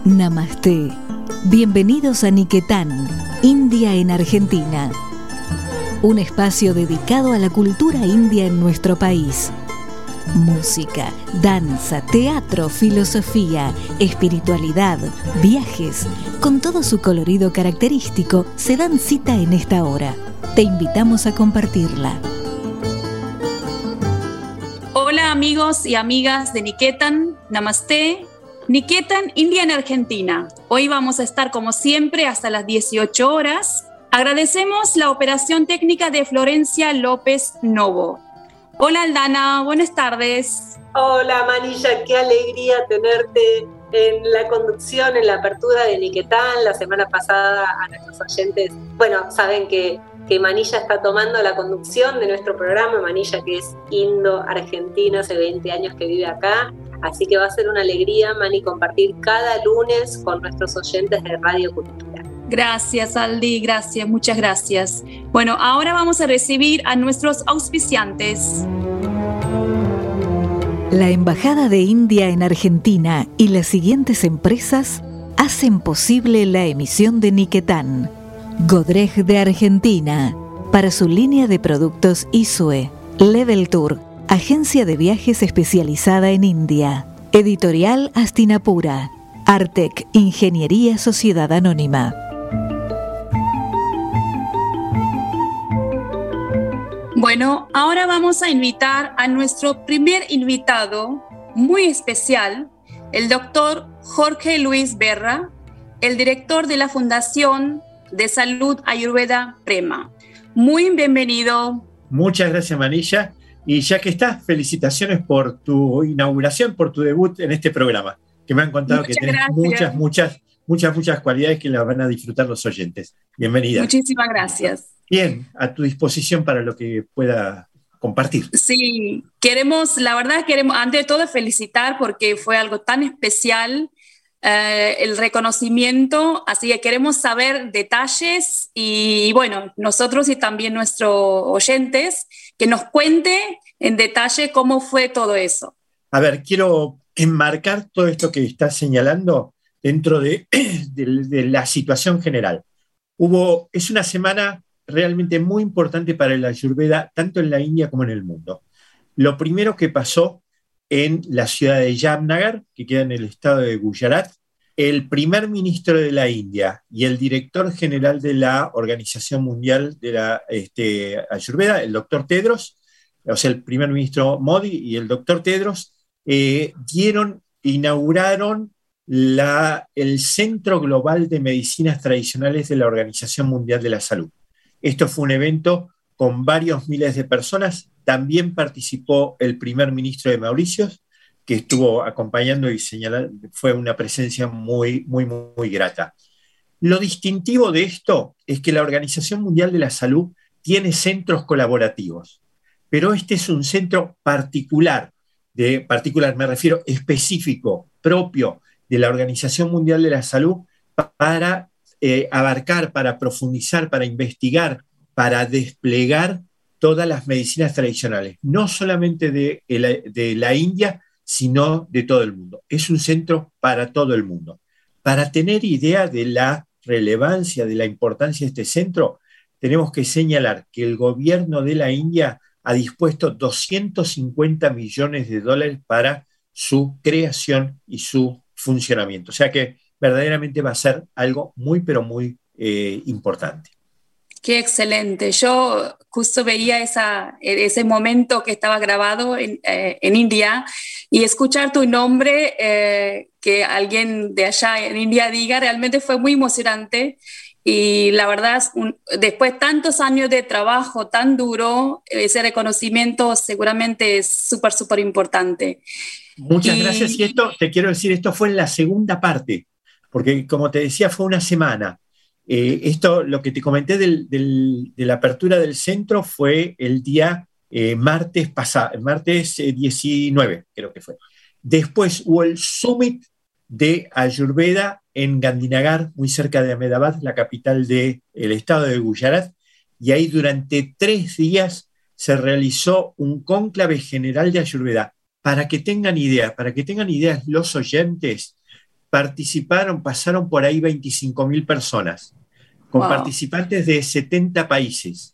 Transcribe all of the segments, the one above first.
Namaste. Bienvenidos a Niquetán, India en Argentina. Un espacio dedicado a la cultura india en nuestro país. Música, danza, teatro, filosofía, espiritualidad, viajes, con todo su colorido característico, se dan cita en esta hora. Te invitamos a compartirla. Hola amigos y amigas de Niquetán, Namaste. Niquetán, India en Argentina. Hoy vamos a estar como siempre hasta las 18 horas. Agradecemos la operación técnica de Florencia López Novo. Hola Aldana, buenas tardes. Hola Manilla, qué alegría tenerte en la conducción, en la apertura de Niquetán. La semana pasada a nuestros oyentes, saben que Manilla está tomando la conducción de nuestro programa. Manilla, que es indo-argentina, hace 20 años que vive acá. Así que va a ser una alegría, Mani, compartir cada lunes con nuestros oyentes de Radio Cultura. Gracias, Aldi, gracias, muchas gracias. Bueno, ahora vamos a recibir a nuestros auspiciantes. La Embajada de India en Argentina y las siguientes empresas hacen posible la emisión de Niquetán. Godrej de Argentina, para su línea de productos ISUE. Level Tour, agencia de viajes especializada en India. Editorial Astinapura. Artec, Ingeniería Sociedad Anónima. Bueno, ahora vamos a invitar a nuestro primer invitado muy especial, el doctor Jorge Luis Berra, el director de la Fundación de Salud Ayurveda Prema. Muy bienvenido. Muchas gracias, Manilla. Y ya que estás, felicitaciones por tu inauguración, por tu debut en este programa, que me han contado que tenés muchas cualidades que las van a disfrutar los oyentes. Bienvenida. Muchísimas gracias. Bien, a tu disposición para lo que pueda compartir. Sí, queremos, antes de todo, felicitar porque fue algo tan especial, el reconocimiento, así que queremos saber detalles y bueno, nosotros y también nuestros oyentes, que nos cuente en detalle cómo fue todo eso. A ver, quiero enmarcar todo esto que estás señalando dentro de la situación general. Es una semana realmente muy importante para la Ayurveda, tanto en la India como en el mundo. Lo primero que pasó en la ciudad de Jamnagar, que queda en el estado de Gujarat, el primer ministro de la India y el director general de la Organización Mundial de la Ayurveda, el doctor Tedros, o sea, el primer ministro Modi y el doctor Tedros, inauguraron el Centro Global de Medicinas Tradicionales de la Organización Mundial de la Salud. Esto fue un evento con varios miles de personas. También participó el primer ministro de Mauricios, que estuvo acompañando y señalando, fue una presencia muy, muy, muy grata. Lo distintivo de esto es que la Organización Mundial de la Salud tiene centros colaborativos, pero este es un centro particular me refiero específico, propio de la Organización Mundial de la Salud para abarcar, para profundizar, para investigar, para desplegar todas las medicinas tradicionales, no solamente de la India, sino de todo el mundo. Es un centro para todo el mundo. Para tener idea de la relevancia, de la importancia de este centro, tenemos que señalar que el gobierno de la India ha dispuesto $250 millones para su creación y su funcionamiento. O sea que verdaderamente va a ser algo muy, pero muy importante. Qué excelente. Yo justo veía ese momento que estaba grabado en India y escuchar tu nombre, que alguien de allá en India diga, realmente fue muy emocionante. Y la verdad, después de tantos años de trabajo tan duro, ese reconocimiento seguramente es súper, súper importante. Muchas gracias. Y esto, te quiero decir, esto fue en la segunda parte, porque como te decía, fue una semana. Lo que te comenté de la apertura del centro fue el día martes 19, creo que fue. Después hubo el Summit de Ayurveda en Gandhinagar, muy cerca de Ahmedabad, la capital del estado de Gujarat, y ahí durante 3 días se realizó un cónclave general de Ayurveda. Para que tengan ideas los oyentes, pasaron por ahí 25.000 personas, con participantes de 70 países.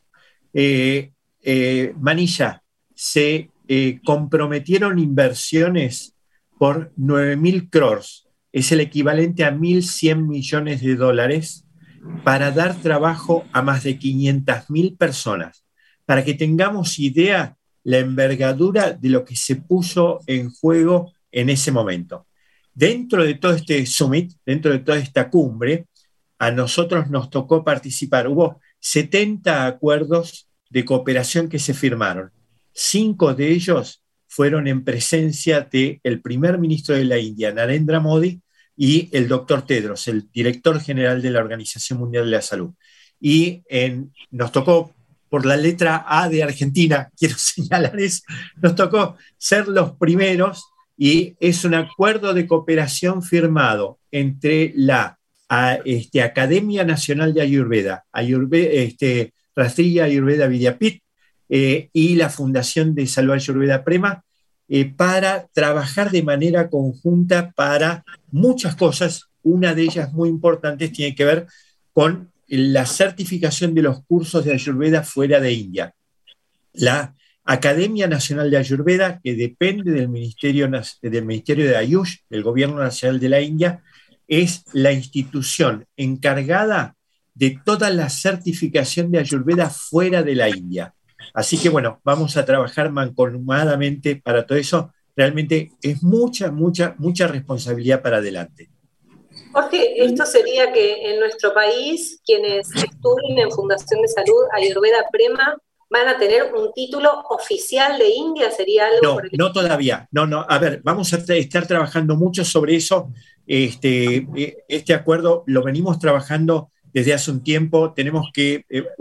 Manilla, se comprometieron inversiones por 9.000 crores, es el equivalente a 1.100 millones de dólares, para dar trabajo a más de 500.000 personas. Para que tengamos idea la envergadura de lo que se puso en juego en ese momento. Dentro de todo este summit, dentro de toda esta cumbre, a nosotros nos tocó participar. Hubo 70 acuerdos de cooperación que se firmaron. 5 de ellos fueron en presencia del primer ministro de la India, Narendra Modi, y el doctor Tedros, el director general de la Organización Mundial de la Salud. Y nos tocó, por la letra A de Argentina, quiero señalar eso, nos tocó ser los primeros, y es un acuerdo de cooperación firmado entre la Academia Nacional de Ayurveda, Rastriya Ayurveda Vidyapith, y la Fundación de Salud Ayurveda Prema, para trabajar de manera conjunta para muchas cosas. Una de ellas muy importante tiene que ver con la certificación de los cursos de Ayurveda fuera de India. La Academia Nacional de Ayurveda, que depende del Ministerio de Ayush, del Gobierno Nacional de la India, es la institución encargada de toda la certificación de Ayurveda fuera de la India. Así que bueno, vamos a trabajar mancomunadamente para todo eso. Realmente es mucha responsabilidad para adelante. Jorge, esto sería que en nuestro país quienes estudien en Fundación de Salud Ayurveda Prema van a tener un título oficial de India, ¿sería algo? No todavía. No, a ver, vamos a estar trabajando mucho sobre eso. Este acuerdo lo venimos trabajando desde hace un tiempo. Tenemos que,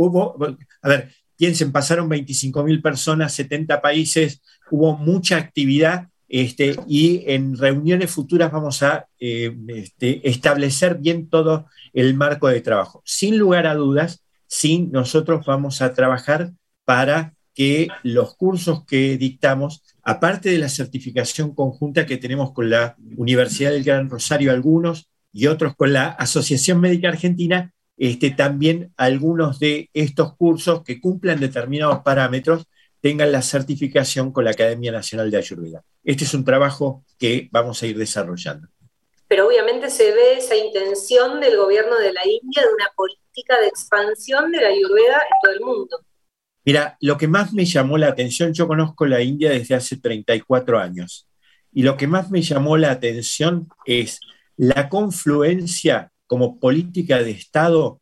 piensen, pasaron 25.000 personas, 70 países, hubo mucha actividad, y en reuniones futuras vamos a establecer bien todo el marco de trabajo. Sin lugar a dudas, nosotros vamos a trabajar para que los cursos que dictamos, aparte de la certificación conjunta que tenemos con la Universidad del Gran Rosario, algunos, y otros con la Asociación Médica Argentina, también algunos de estos cursos que cumplan determinados parámetros tengan la certificación con la Academia Nacional de Ayurveda. Este es un trabajo que vamos a ir desarrollando. Pero obviamente se ve esa intención del gobierno de la India de una política de expansión de la Ayurveda en todo el mundo. Mira, lo que más me llamó la atención, yo conozco la India desde hace 34 años, y lo que más me llamó la atención es la confluencia como política de Estado,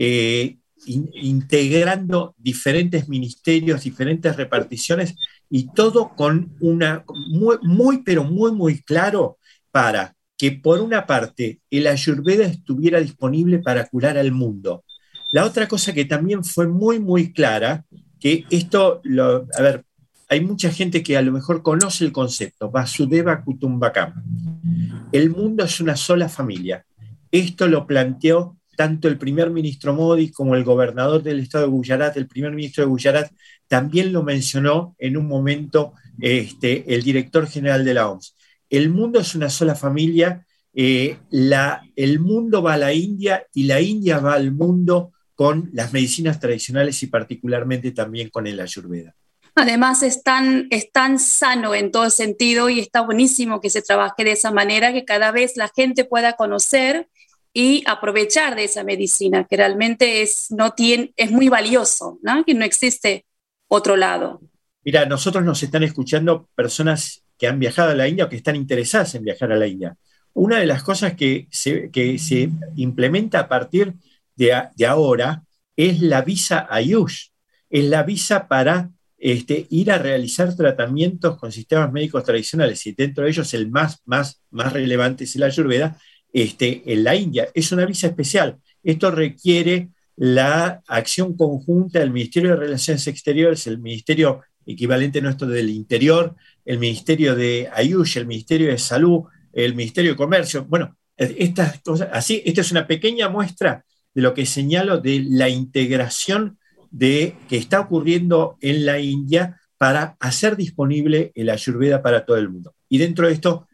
integrando diferentes ministerios, diferentes reparticiones, y todo con una muy claro para que, por una parte, el Ayurveda estuviera disponible para curar al mundo. La otra cosa que también fue muy clara, que esto, hay mucha gente que a lo mejor conoce el concepto, Vasudeva Kutumbakam. El mundo es una sola familia. Esto lo planteó tanto el primer ministro Modi como el gobernador del estado de Gujarat, el primer ministro de Gujarat, también lo mencionó en un momento el director general de la OMS. El mundo es una sola familia, el mundo va a la India y la India va al mundo con las medicinas tradicionales y particularmente también con el Ayurveda. Además es tan sano en todo sentido y está buenísimo que se trabaje de esa manera, que cada vez la gente pueda conocer y aprovechar de esa medicina, que realmente es muy valioso, ¿no? Que no existe otro lado. Mira, nosotros nos están escuchando personas que han viajado a la India o que están interesadas en viajar a la India. Una de las cosas que se implementa a partir de ahora es la visa Ayush, es la visa para ir a realizar tratamientos con sistemas médicos tradicionales, y dentro de ellos el más relevante es el Ayurveda, en la India. Es una visa especial. Esto requiere la acción conjunta del Ministerio de Relaciones Exteriores, el ministerio equivalente nuestro del Interior, el Ministerio de Ayush, el Ministerio de Salud, el Ministerio de Comercio. Bueno, estas cosas, así, esta es una pequeña muestra de lo que señalo de la integración que está ocurriendo en la India para hacer disponible el Ayurveda para todo el mundo. Y dentro de esto,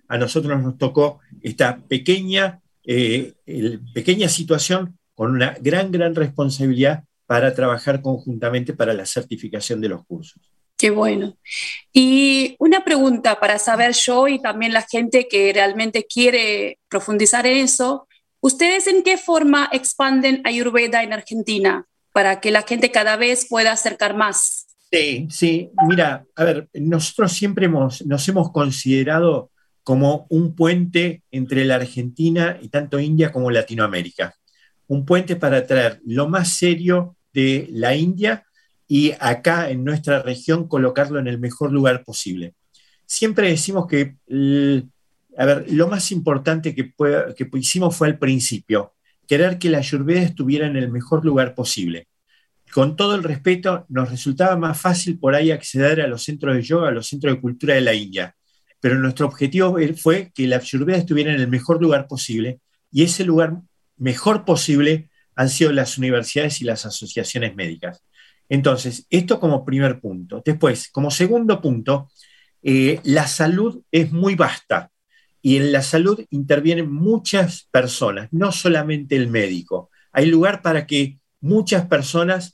a nosotros nos tocó esta pequeña situación con una gran responsabilidad para trabajar conjuntamente para la certificación de los cursos. Qué bueno. Y una pregunta para saber yo y también la gente que realmente quiere profundizar en eso. ¿Ustedes en qué forma expanden Ayurveda en Argentina para que la gente cada vez pueda acercar más? Sí, mira, a ver, nosotros siempre nos hemos considerado como un puente entre la Argentina y tanto India como Latinoamérica. Un puente para traer lo más serio de la India y acá en nuestra región colocarlo en el mejor lugar posible. Siempre decimos que, lo más importante que hicimos fue al principio, querer que la Ayurveda estuviera en el mejor lugar posible. Con todo el respeto, nos resultaba más fácil por ahí acceder a los centros de yoga, a los centros de cultura de la India, pero nuestro objetivo fue que la Ayurveda estuviera en el mejor lugar posible, y ese lugar mejor posible han sido las universidades y las asociaciones médicas. Entonces, esto como primer punto. Después, como segundo punto, la salud es muy vasta y en la salud intervienen muchas personas, no solamente el médico. Hay lugar para que muchas personas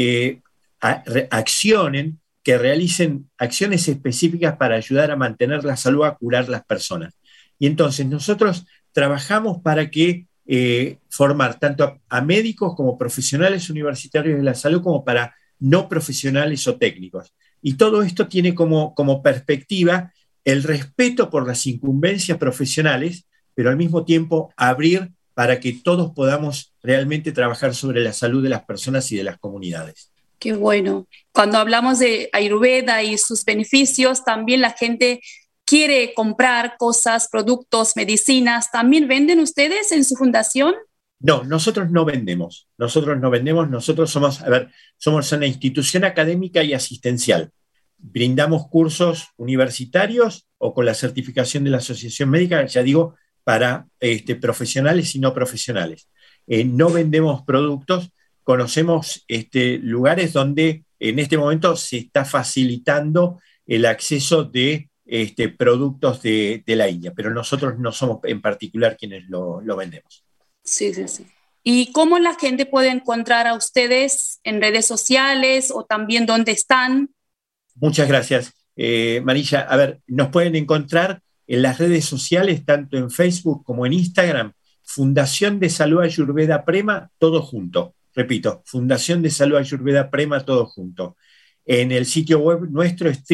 accionen, que realicen acciones específicas para ayudar a mantener la salud, a curar las personas. Y entonces nosotros trabajamos para que formar tanto a médicos como profesionales universitarios de la salud como para no profesionales o técnicos. Y todo esto tiene como perspectiva el respeto por las incumbencias profesionales, pero al mismo tiempo abrir para que todos podamos realmente trabajar sobre la salud de las personas y de las comunidades. Qué bueno. Cuando hablamos de Ayurveda y sus beneficios, también la gente quiere comprar cosas, productos, medicinas. ¿También venden ustedes en su fundación? No, nosotros no vendemos. Nosotros somos una institución académica y asistencial. Brindamos cursos universitarios o con la certificación de la Asociación Médica, ya digo, para profesionales y no profesionales. No vendemos productos, conocemos lugares donde en este momento se está facilitando el acceso de productos de la India, pero nosotros no somos en particular quienes lo vendemos. Sí. ¿Y cómo la gente puede encontrar a ustedes en redes sociales o también dónde están? Muchas gracias, Marilla. A ver, nos pueden encontrar en las redes sociales, tanto en Facebook como en Instagram, Fundación de Salud Ayurveda Prema, todo junto. Repito, Fundación de Salud Ayurveda Prema, todo junto. En el sitio web nuestro es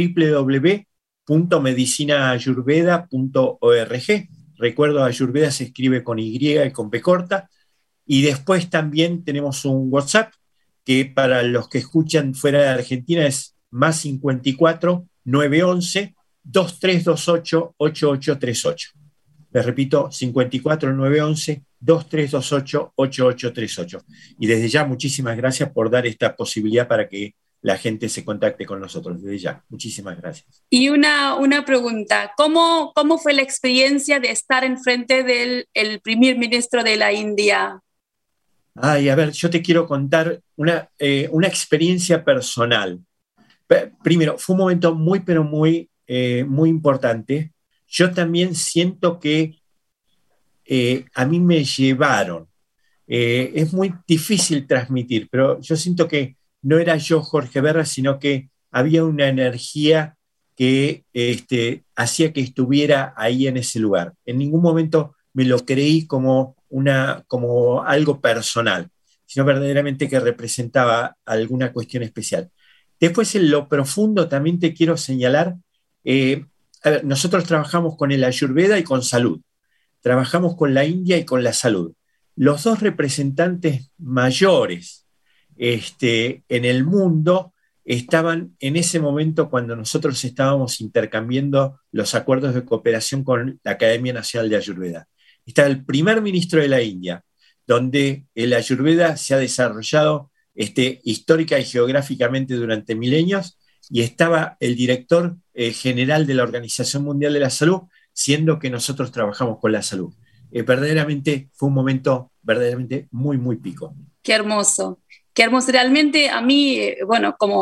www.medicinaayurveda.org. Recuerdo, Ayurveda se escribe con Y y con P corta. Y después también tenemos un WhatsApp que para los que escuchan fuera de Argentina es +54 911 2328 8838. Les repito, 54 911 2328 8838. Y desde ya, muchísimas gracias por dar esta posibilidad para que la gente se contacte con nosotros. Desde ya, muchísimas gracias. Y una pregunta, ¿cómo fue la experiencia de estar enfrente del primer ministro de la India? Ay, a ver, yo te quiero contar una experiencia personal. Primero, fue un momento muy importante. Yo también siento que a mí me llevaron. Es muy difícil transmitir, pero yo siento que no era yo Jorge Berra, sino que había una energía que hacía que estuviera ahí en ese lugar. En ningún momento me lo creí como algo personal, sino verdaderamente que representaba alguna cuestión especial. Después, en lo profundo, también te quiero señalar, nosotros trabajamos con el Ayurveda y con salud. Trabajamos con la India y con la salud. Los dos representantes mayores en el mundo estaban en ese momento cuando nosotros estábamos intercambiando los acuerdos de cooperación con la Academia Nacional de Ayurveda. Estaba el primer ministro de la India, donde el Ayurveda se ha desarrollado histórica y geográficamente durante milenios, y estaba el director general de la Organización Mundial de la Salud, siendo que nosotros trabajamos con la salud. Verdaderamente fue un momento verdaderamente muy pico. Qué hermoso. Qué hermoso. Realmente a mí, bueno, como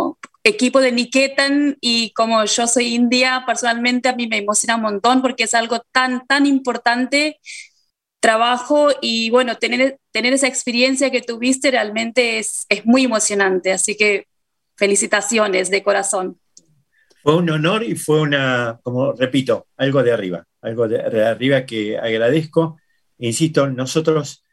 equipo de Niketan, y como yo soy india, personalmente a mí me emociona un montón porque es algo tan importante, trabajo, y bueno, tener esa experiencia que tuviste realmente es muy emocionante, así que felicitaciones de corazón. Fue un honor y fue como repito, algo de arriba que agradezco. Insisto, nosotros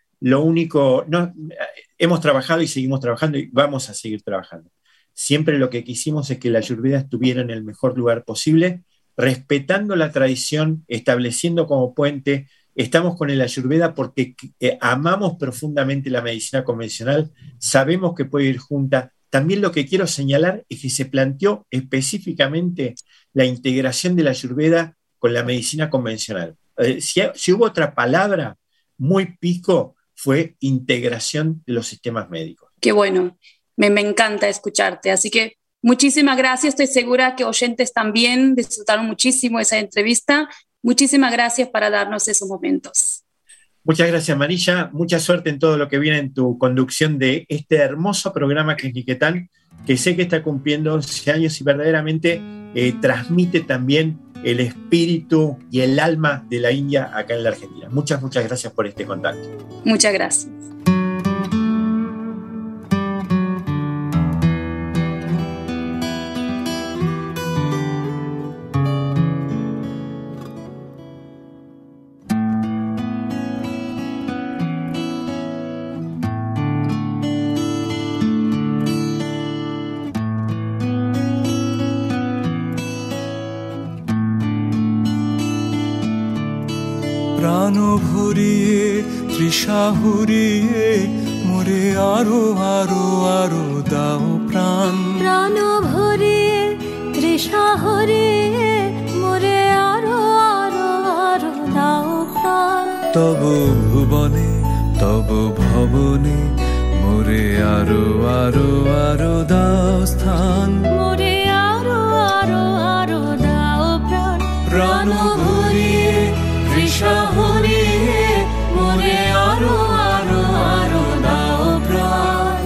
hemos trabajado y seguimos trabajando y vamos a seguir trabajando. Siempre lo que quisimos es que la Ayurveda estuviera en el mejor lugar posible, respetando la tradición, estableciendo como puente. Estamos con el Ayurveda porque amamos profundamente la medicina convencional, sabemos que puede ir junta. También lo que quiero señalar es que se planteó específicamente la integración de la Ayurveda con la medicina convencional. Si hubo otra palabra muy pico, fue integración de los sistemas médicos. Qué bueno. Me encanta escucharte, así que muchísimas gracias. Estoy segura que oyentes también disfrutaron muchísimo esa entrevista. Muchísimas gracias por darnos esos momentos. Muchas gracias, Marilla. Mucha suerte en todo lo que viene en tu conducción de este hermoso programa que es Niketan, que sé que está cumpliendo 11 años y verdaderamente transmite también el espíritu y el alma de la India acá en la Argentina. Muchas gracias por este contacto. Muchas gracias. প্রাণ ভরিয়ে তৃষা হুরিয়ে মোরে আরো আরো আরো দাও প্রাণ প্রাণ ভরিয়ে তৃষা হরিয়ে মোরে আরো আরো আরো দাও প্রাণ তব ভুবনে তব ভবনে মোরে আরো আরো আরো দাও স্থান মোরে আরো আরো আরো দাও প্রাণ প্রাণ ভরিয়ে তৃষা হরিয়ে মোরে আরো আরো আরো দাও প্রাণ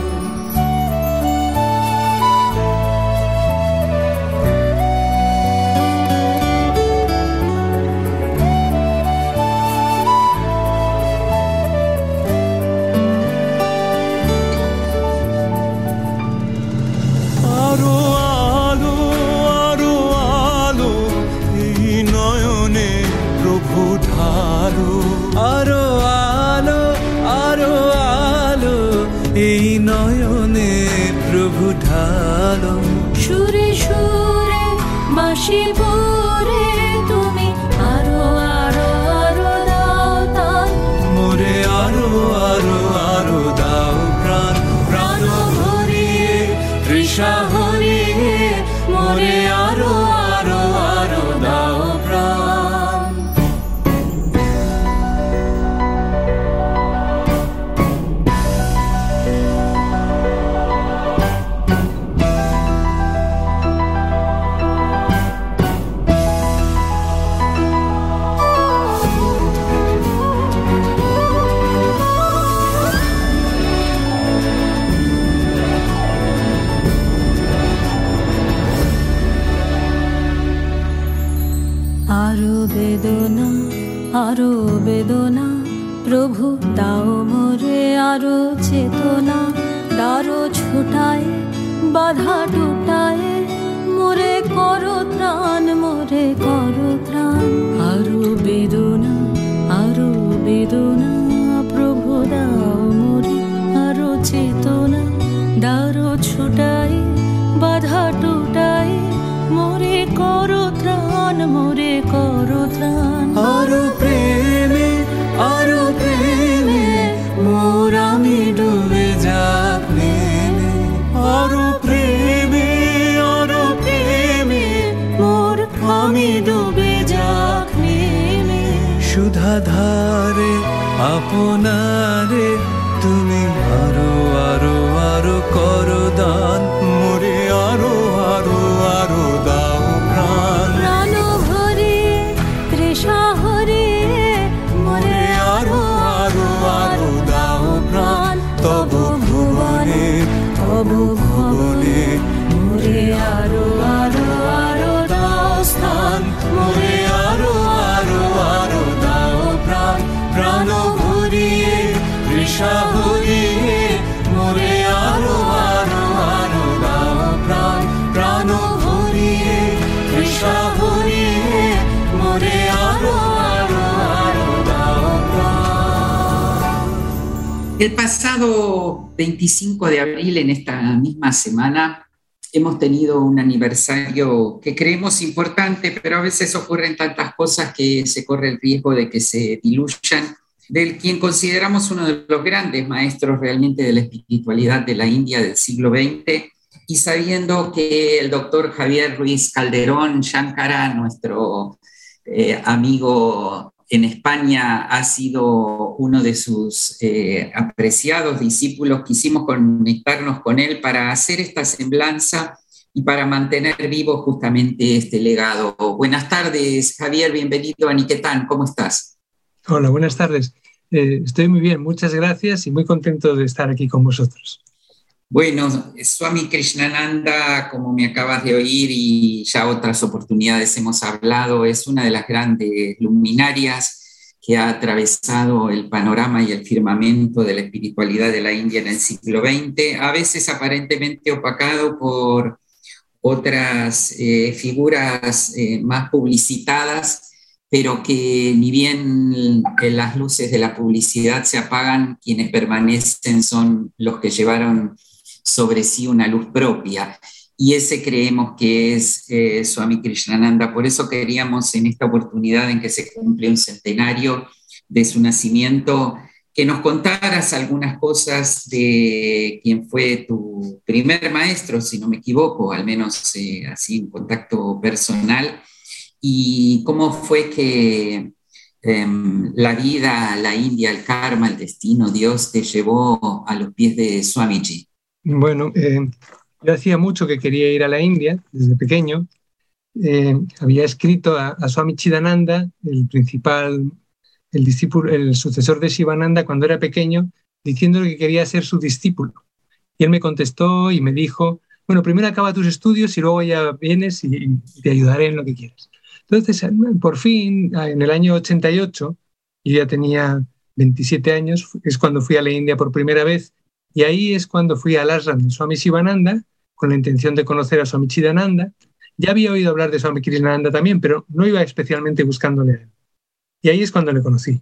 আরো আলো আরো আলো এই নয়নে প্রভু ঢালো আরো আলো আরো আলো এই নয়নে প্রভু ঢালো সুরে সুরে বাঁশি পরে তুমি আরো আরো আরো দাও তান মোরে আরো আরো আরো দাও প্রাণ প্রাণ ভরিয়ে তৃষা হরিয়ে মোরে আরো আরো আরো দাও প্রাণ আরো বেদনা প্রভু দাও মোরে আরো চেতনা দারো ছোটায় বাধা টুটায় মোরে করো ত্রাণ মোরে করো ত্রাণ আরো বেদনা প্রভু দাও মোরে আরো চেতনা দারো ছোটায় বাধা টুটায় মোরে করো ত্রাণ মোরে করো ত্রাণ আরো প্রেমে মোর আমি ডুবে যাক নেমে আরো প্রেমে মোর আমি ডুবে যাক নেমে সুধা ধারে আপনারে তুমি আরো আরো আরো করো দান মোরে আরো আরো আরো দাও প্রাণ প্রাণ ভরিয়ে তৃষা হরিয়ে মোরে আরো আরো আরো দাও প্রাণ তব ভুবনে মোরে El pasado 25 de abril, en esta misma semana, hemos tenido un aniversario que creemos importante, pero a veces ocurren tantas cosas que se corre el riesgo de que se diluyan, del quien consideramos uno de los grandes maestros realmente de la espiritualidad de la India del siglo XX, y sabiendo que el doctor Javier Ruiz Calderón Shankara, nuestro amigo en España, ha sido uno de sus apreciados discípulos, quisimos conectarnos con él para hacer esta semblanza y para mantener vivo justamente este legado. Buenas tardes, Javier, bienvenido a Niquetán, ¿cómo estás? Hola, buenas tardes. Estoy muy bien, muchas gracias y muy contento de estar aquí con vosotros. Bueno, Swami Krishnananda, como me acabas de oír y ya otras oportunidades hemos hablado, es una de las grandes luminarias que ha atravesado el panorama y el firmamento de la espiritualidad de la India en el siglo XX, a veces aparentemente opacado por otras figuras más publicitadas, pero que ni bien las luces de la publicidad se apagan, quienes permanecen son los que llevaron sobre sí una luz propia, y ese creemos que es Swami Krishnananda. Por eso queríamos en esta oportunidad en que se cumple un centenario de su nacimiento, que nos contaras algunas cosas de quién fue tu primer maestro, si no me equivoco, al menos así en contacto personal, y cómo fue que la vida, la India, el karma, el destino, Dios te llevó a los pies de Swamiji. Bueno, yo hacía mucho que quería ir a la India, desde pequeño. Había escrito a Swami Chidananda, el discípulo, el sucesor de Shivananda, cuando era pequeño, diciéndole que quería ser su discípulo. Y él me contestó y me dijo, bueno, primero acaba tus estudios y luego ya vienes y te ayudaré en lo que quieras. Entonces, por fin, en el año 88, yo ya tenía 27 años, es cuando fui a la India por primera vez. Y ahí es cuando fui al ashram de Swami Shivananda con la intención de conocer a Swami Chidananda. Ya había oído hablar de Swami Krishnananda también, pero no iba especialmente buscándole a él. Y ahí es cuando le conocí.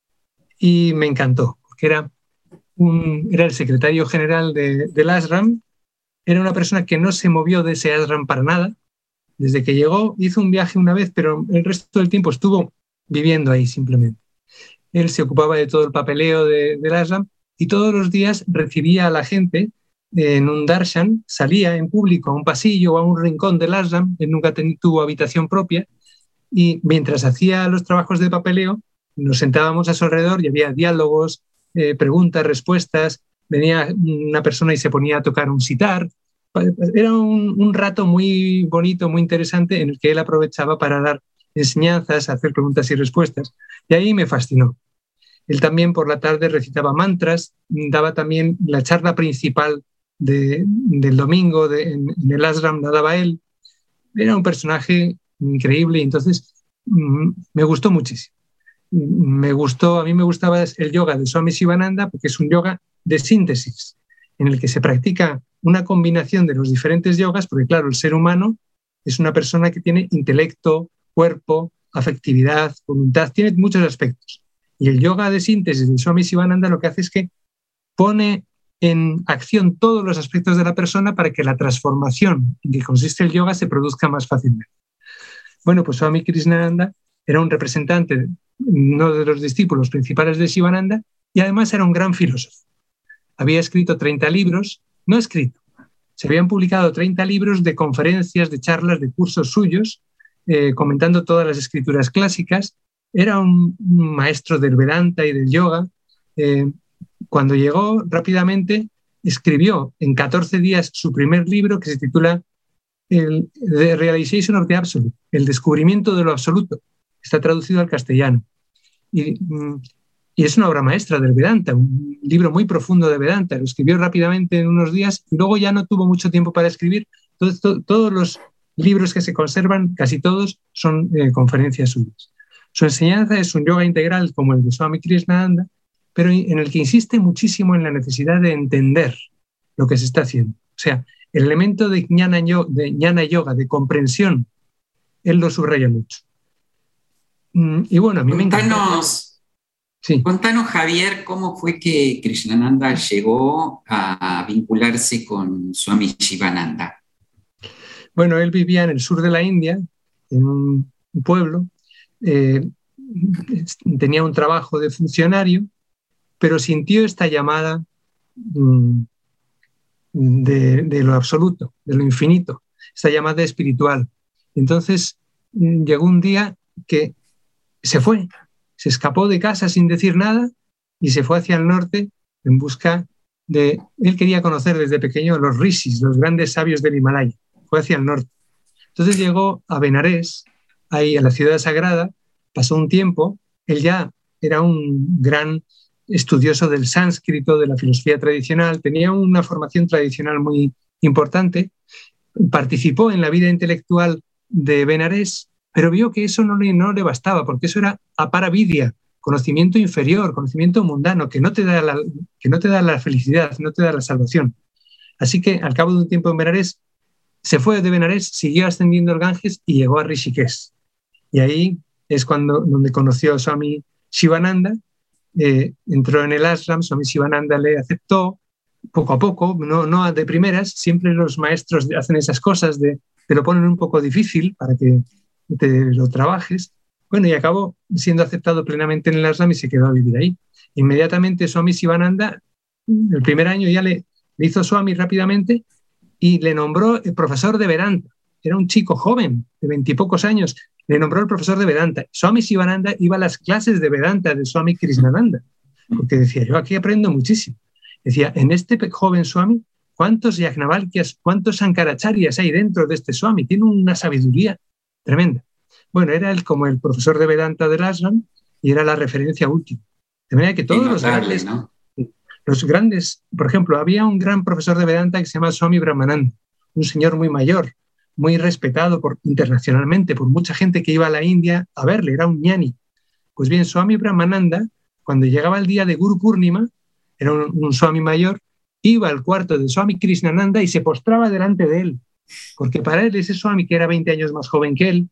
Y me encantó, porque era el secretario general del ashram. Era una persona que no se movió de ese ashram para nada. Desde que llegó, hizo un viaje una vez, pero el resto del tiempo estuvo viviendo ahí simplemente. Él se ocupaba de todo el papeleo del ashram, y todos los días recibía a la gente en un darshan, salía en público a un pasillo o a un rincón del ashram. Él nunca tuvo habitación propia, y mientras hacía los trabajos de papeleo nos sentábamos a su alrededor y había diálogos, preguntas, respuestas. Venía una persona y se ponía a tocar un sitar. Era un rato muy bonito, muy interesante, en el que él aprovechaba para dar enseñanzas, hacer preguntas y respuestas, y ahí me fascinó. Él también por la tarde recitaba mantras, daba también la charla principal del domingo en el ashram, la daba él. Era un personaje increíble, y entonces me gustó muchísimo. A mí me gustaba el yoga de Swami Shivananda, porque es un yoga de síntesis, en el que se practica una combinación de los diferentes yogas, porque claro, el ser humano es una persona que tiene intelecto, cuerpo, afectividad, voluntad, tiene muchos aspectos. Y el yoga de síntesis de Swami Shivananda lo que hace es que pone en acción todos los aspectos de la persona para que la transformación en que consiste el yoga se produzca más fácilmente. Bueno, pues Swami Krishnananda era un representante, uno de los discípulos principales de Shivananda, y además era un gran filósofo. Había escrito 30 libros, no escrito, se habían publicado 30 libros de conferencias, de charlas, de cursos suyos, comentando todas las escrituras clásicas. Era un maestro del Vedanta y del yoga. Cuando llegó, rápidamente escribió en 14 días su primer libro, que se titula The Realization of the Absolute, el descubrimiento de lo absoluto. Está traducido al castellano. Y es una obra maestra del Vedanta, un libro muy profundo de Vedanta. Lo escribió rápidamente en unos días y luego ya no tuvo mucho tiempo para escribir. Todos los libros que se conservan, casi todos, son conferencias suyas. Su enseñanza es un yoga integral como el de Swami Krishnananda, pero en el que insiste muchísimo en la necesidad de entender lo que se está haciendo. O sea, el elemento de jnana yoga, de comprensión, él lo subraya mucho. Y bueno, a mí me encanta. Sí. Contanos, Javier, cómo fue que Krishnananda llegó a vincularse con Swami Shivananda. Bueno, él vivía en el sur de la India, en un pueblo, tenía un trabajo de funcionario, pero sintió esta llamada de lo absoluto, de lo infinito, esta llamada espiritual. Entonces llegó un día que se fue, se escapó de casa sin decir nada y se fue hacia el norte en busca de... Él quería conocer desde pequeño los rishis, los grandes sabios del Himalaya. Fue hacia el norte. Entonces llegó a Benarés, ahí a la ciudad sagrada, pasó un tiempo, él ya era un gran estudioso del sánscrito, de la filosofía tradicional, tenía una formación tradicional muy importante, participó en la vida intelectual de Benarés, pero vio que eso no le bastaba, porque eso era aparavidya, conocimiento inferior, conocimiento mundano, que no te da la felicidad, no te da la salvación. Así que al cabo de un tiempo en Benarés, se fue de Benarés, siguió ascendiendo el Ganges y llegó a Rishikesh. Y ahí es donde conoció a Swami Shivananda, entró en el ashram, Swami Shivananda le aceptó, poco a poco, no de primeras, siempre los maestros hacen esas cosas, te lo ponen un poco difícil para que te lo trabajes. Bueno, y acabó siendo aceptado plenamente en el ashram y se quedó a vivir ahí. Inmediatamente Swami Shivananda, el primer año ya le hizo Swami rápidamente y le nombró el profesor de Vedanta. Era un chico joven, de 20 y pocos años, le nombró el profesor de Vedanta. Swami Shivananda iba a las clases de Vedanta de Swami Krishnananda, porque decía, yo aquí aprendo muchísimo. Decía, en este joven Swami, ¿cuántos Yajnavalkyas, cuántos Sankaracharyas hay dentro de este Swami? Tiene una sabiduría tremenda. Bueno, era él como el profesor de Vedanta del ashram y era la referencia última. De manera que todos los grandes, ¿no? Los grandes, por ejemplo, había un gran profesor de Vedanta que se llama Swami Brahmananda, un señor muy mayor, muy respetado internacionalmente por mucha gente que iba a la India a verle, era un ñani. Pues bien, Swami Brahmananda, cuando llegaba el día de Guru Purnima, era un Swami mayor, iba al cuarto de Swami Krishnananda y se postraba delante de él, porque para él ese Swami, que era 20 años más joven que él,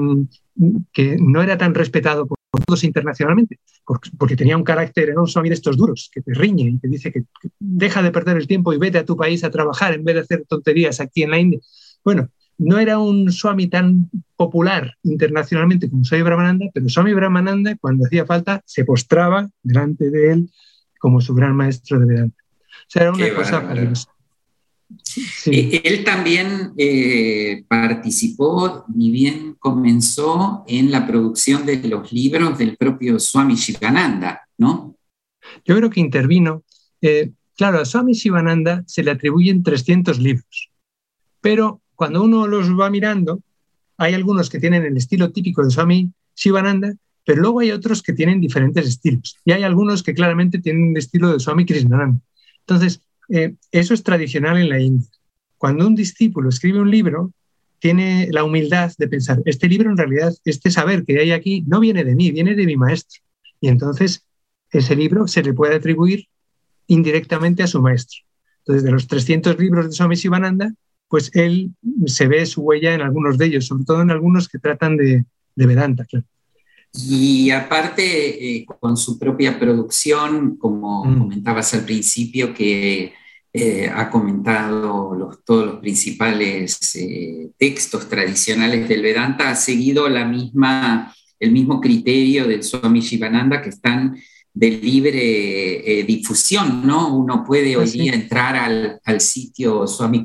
que no era tan respetado por todos internacionalmente, porque tenía un carácter, era un Swami de estos duros, que te riñe y te dice que deja de perder el tiempo y vete a tu país a trabajar en vez de hacer tonterías aquí en la India. Bueno, no era un Swami tan popular internacionalmente como Swami Brahmananda, pero Swami Brahmananda, cuando hacía falta, se postraba delante de él como su gran maestro de Vedanta. O sea, era una cosa fabulosa. Sí. Él también participó, ni bien comenzó, en la producción de los libros del propio Swami Shivananda, ¿no? Yo creo que intervino. Claro, a Swami Shivananda se le atribuyen 300 libros, pero cuando uno los va mirando, hay algunos que tienen el estilo típico de Swami Shivananda, pero luego hay otros que tienen diferentes estilos. Y hay algunos que claramente tienen el estilo de Swami Krishnananda. Entonces, eso es tradicional en la India. Cuando un discípulo escribe un libro, tiene la humildad de pensar, este libro en realidad, este saber que hay aquí, no viene de mí, viene de mi maestro. Y entonces ese libro se le puede atribuir indirectamente a su maestro. Entonces, de los 300 libros de Swami Shivananda, pues él se ve su huella en algunos de ellos, sobre todo en algunos que tratan de Vedanta, claro. Y aparte, con su propia producción, como comentabas al principio, que ha comentado todos los principales textos tradicionales del Vedanta, ha seguido el mismo criterio del Swami Shivananda, que están de libre difusión, ¿no? Uno puede hoy día entrar al sitio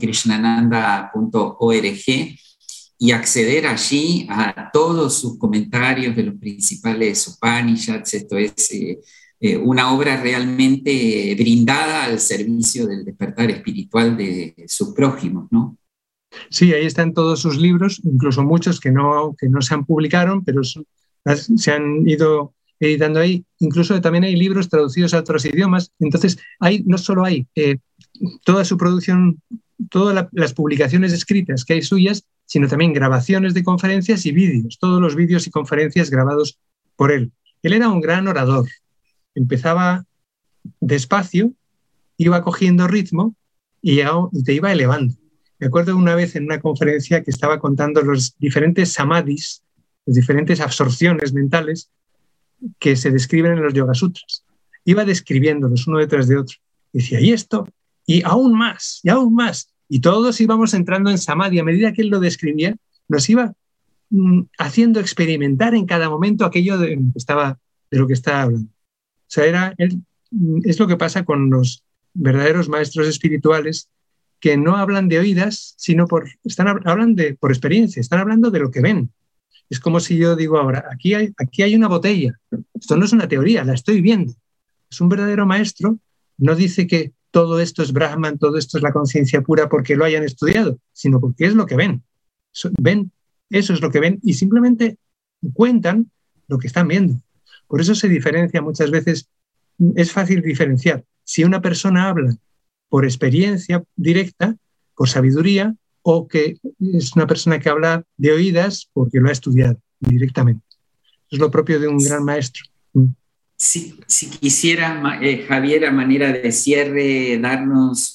swamikrishnananda.org y acceder allí a todos sus comentarios de los principales Upanishads. Esto es una obra realmente brindada al servicio del despertar espiritual de sus prójimos, ¿no? Sí, ahí están todos sus libros, incluso muchos que no se han publicado, pero se han ido editando ahí. Incluso también hay libros traducidos a otros idiomas. Entonces, no solo hay toda su producción, todas las publicaciones escritas que hay suyas, sino también grabaciones de conferencias y vídeos, todos los vídeos y conferencias grabados por él. Él era un gran orador. Empezaba despacio, iba cogiendo ritmo y te iba elevando. Me acuerdo una vez en una conferencia que estaba contando los diferentes samadhis, las diferentes absorciones mentales que se describen en los Yoga Sutras. Iba describiéndolos uno detrás de otro. Decía, y esto, y aún más, y aún más. Y todos íbamos entrando en samadhi. A medida que él lo describía, nos iba haciendo experimentar en cada momento aquello de lo que estaba hablando. O sea, es lo que pasa con los verdaderos maestros espirituales, que no hablan de oídas, sino hablan por experiencia, están hablando de lo que ven. Es como si yo digo ahora, aquí hay una botella. Esto no es una teoría, la estoy viendo. Es un verdadero maestro. No dice que todo esto es Brahman, todo esto es la conciencia pura porque lo hayan estudiado, sino porque es lo que ven. Eso es lo que ven y simplemente cuentan lo que están viendo. Por eso se diferencia muchas veces, es fácil diferenciar si una persona habla por experiencia directa, por sabiduría, o que es una persona que habla de oídas porque lo ha estudiado directamente. Es lo propio de un gran maestro. Si quisiera, Javier, a manera de cierre, darnos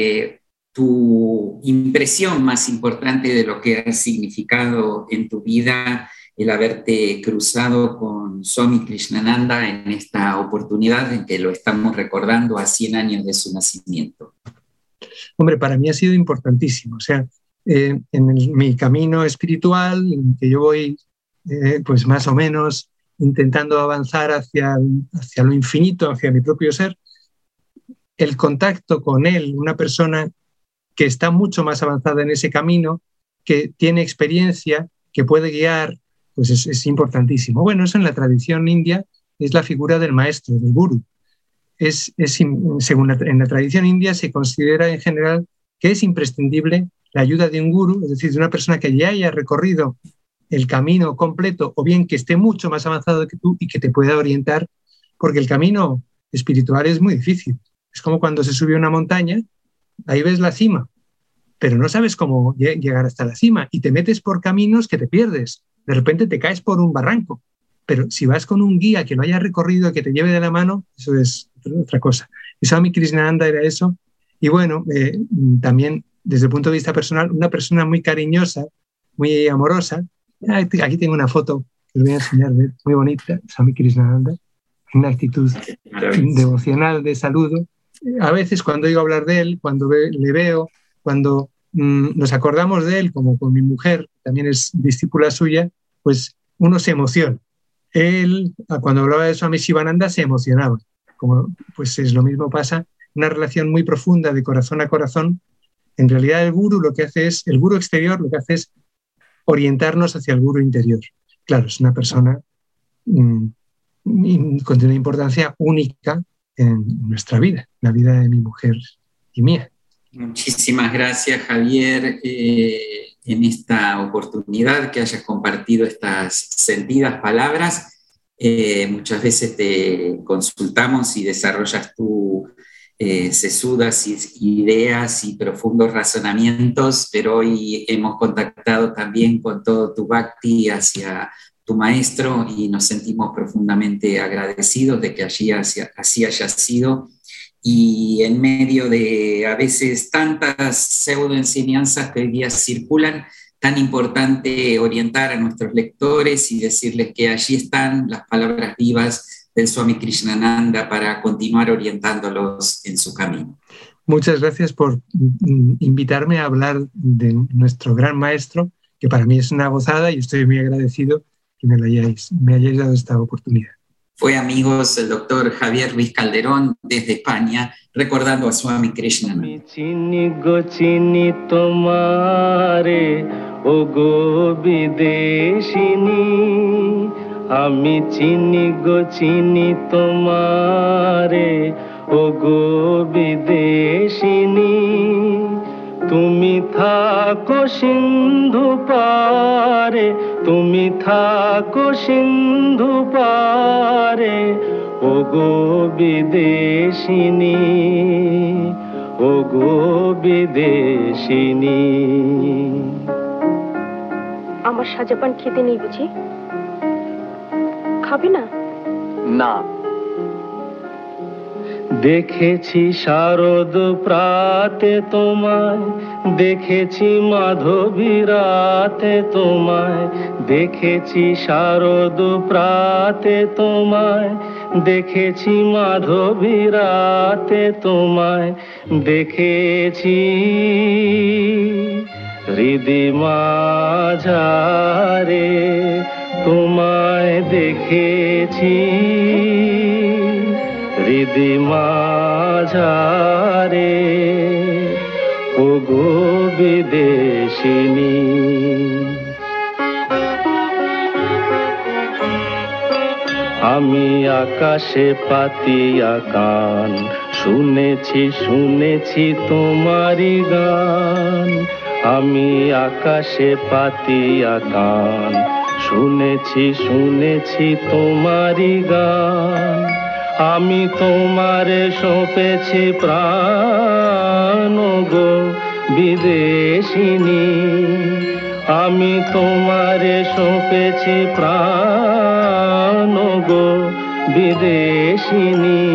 tu impresión más importante de lo que ha significado en tu vida el haberte cruzado con Swami Krishnananda en esta oportunidad en que lo estamos recordando a 100 años de su nacimiento. Hombre, para mí ha sido importantísimo. O sea, mi camino espiritual, en que yo voy pues más o menos intentando avanzar hacia lo infinito, hacia mi propio ser, el contacto con él, una persona que está mucho más avanzada en ese camino, que tiene experiencia, que puede guiar, pues es importantísimo. Bueno, eso en la tradición india es la figura del maestro, del guru. En la tradición india se considera en general que es imprescindible la ayuda de un guru, es decir, de una persona que ya haya recorrido el camino completo o bien que esté mucho más avanzado que tú y que te pueda orientar, porque el camino espiritual es muy difícil. Es como cuando se sube a una montaña, ahí ves la cima, pero no sabes cómo llegar hasta la cima y te metes por caminos que te pierdes. De repente te caes por un barranco, pero si vas con un guía que lo haya recorrido, que te lleve de la mano, eso es otra cosa. Y Swami Krishnananda era eso. Y bueno, también desde el punto de vista personal, una persona muy cariñosa, muy amorosa. Aquí tengo una foto que os voy a enseñar, muy bonita, Swami Krishnananda, una actitud devocional de saludo. A veces cuando oigo hablar de él, cuando le veo, cuando nos acordamos de él, como con mi mujer, también es discípula suya, pues uno se emociona. Él, cuando hablaba de Swami Shivananda, se emocionaba. Como, pues es lo mismo pasa, una relación muy profunda de corazón a corazón. En realidad el guru el guru exterior lo que hace es orientarnos hacia el guru interior. Claro, es una persona con una importancia única en nuestra vida, la vida de mi mujer y mía. Muchísimas gracias, Javier, en esta oportunidad que hayas compartido estas sentidas palabras. Muchas veces te consultamos y desarrollas tus sesudas ideas y profundos razonamientos, pero hoy hemos contactado también con todo tu bhakti hacia tu maestro y nos sentimos profundamente agradecidos de que así haya sido. Y en medio de a veces tantas pseudoenseñanzas que hoy día circulan, tan importante orientar a nuestros lectores y decirles que allí están las palabras vivas del Swami Krishnananda para continuar orientándolos en su camino. Muchas gracias por invitarme a hablar de nuestro gran maestro, que para mí es una gozada y estoy muy agradecido que me hayáis dado esta oportunidad. Fue, amigos, el doctor Javier Ruiz Calderón desde España, recordando a Swami Krishnananda. আমি চিনি গো চিনি তোমারে ও গো বিদেশিনী তুমি থাকো সিন্ধু পারে তুমি থাকো সিন্ধু পারে ও গো বিদেশিনী ও গো বিদেশিনী আমার সাজাপান খেতে নেই বুঝি খাবে না না দেখেছি শারদ প্রাতে তোমায়, দেখেছি মাধবী রাতে তোমায়, দেখেছি শারদ প্রাতে তোমায়, দেখেছি মাধবী রাতে তোমায়, দেখেছি হৃদি মাঝারে তোমায় দেখেছি, হৃদি মাঝারে ওগো বিদেশিনী। আমি আকাশে পাতিয়া কান, শুনেছি শুনেছি তোমারি গান। আমি আকাশে পাতিয়া কান, শুনেছি শুনেছি তোমারি গান। আমি তোমারে সঁপেছি প্রাণ গো বিদেশিনী। আমি তোমারে সঁপেছি প্রাণ গো বিদেশিনী।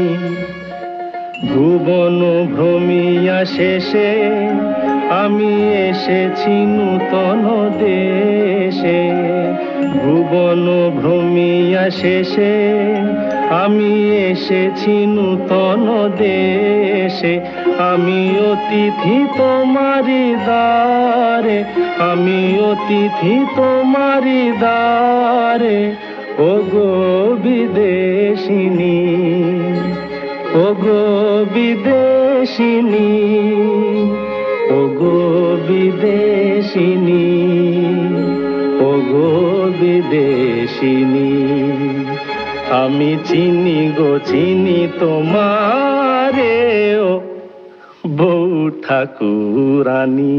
ভুবন ভ্রমিয়া শেষে আমি এসেছি নূতন দেশে। ভুবন ভ্রমিয়া শেষে আমি এসেছি নূতন দেশে। আমি অতিথি তোমারি দ্বারে, আমি অতিথি তোমারি দ্বারে ওগো বিদেশিনী, ওগো বিদেশিনী, ওগো বিদেশিনী, ওগো বিদেশিনী। আমি চিনি গো চিনি তোমারে ও বউ ঠাকুরানী।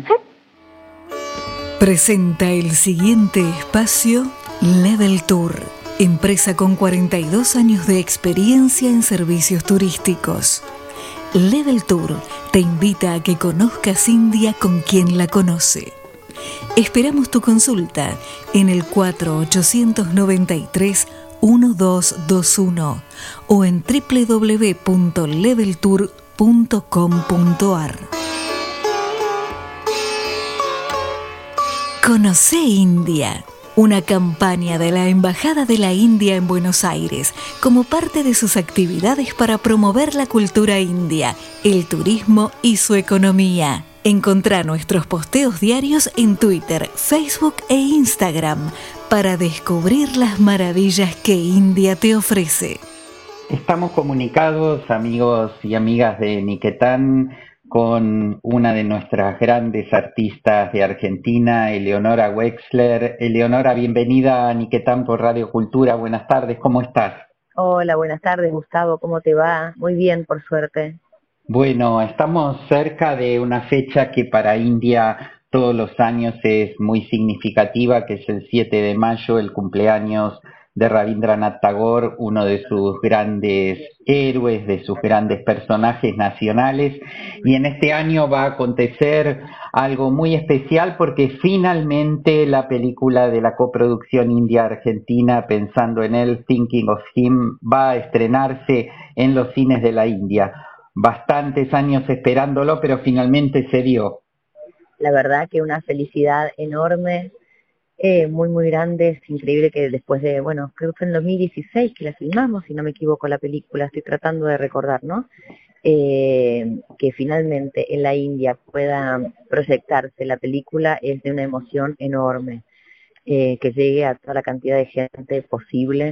Presenta el siguiente espacio Level Tour, empresa con 42 años de experiencia en servicios turísticos. Level Tour te invita a que conozcas India con quien la conoce. Esperamos tu consulta en el 4893-1221 o en www.leveltour.com.ar. Conoce India, una campaña de la Embajada de la India en Buenos Aires como parte de sus actividades para promover la cultura india, el turismo y su economía. Encontrá nuestros posteos diarios en Twitter, Facebook e Instagram para descubrir las maravillas que India te ofrece. Estamos comunicados, amigos y amigas de Niquetán, con una de nuestras grandes artistas de Argentina, Eleonora Wexler. Eleonora, bienvenida a Niquetán por Radio Cultura. Buenas tardes, ¿cómo estás? Hola, buenas tardes, Gustavo, ¿cómo te va? Muy bien, por suerte. Bueno, estamos cerca de una fecha que para India todos los años es muy significativa, que es el 7 de mayo, el cumpleaños de Rabindranath Tagore, uno de sus grandes héroes, de sus grandes personajes nacionales, y en este año va a acontecer algo muy especial porque finalmente la película de la coproducción India-Argentina, Pensando en él, Thinking of Him, va a estrenarse en los cines de la India. Bastantes años esperándolo, pero finalmente se dio. La verdad que una felicidad enorme, muy muy grande. Es increíble que después de, bueno, creo que fue en 2016 que la filmamos, si no me equivoco la película, estoy tratando de recordar, ¿no? Que finalmente en la India pueda proyectarse la película es de una emoción enorme, que llegue a toda la cantidad de gente posible.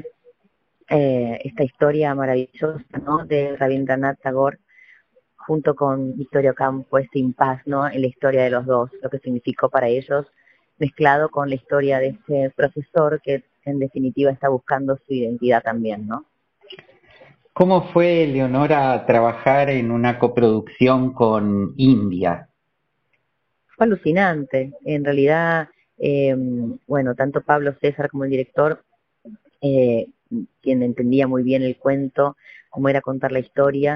Esta historia maravillosa, ¿no?, de Rabindranath Tagore junto con Victorio Ocampo, este impasse, ¿no?, en la historia de los dos, lo que significó para ellos, mezclado con la historia de este profesor que en definitiva está buscando su identidad también, ¿no? ¿Cómo fue, Leonora, trabajar en una coproducción con India? Fue alucinante, en realidad, bueno, tanto Pablo César como el director, quien entendía muy bien el cuento, cómo era contar la historia,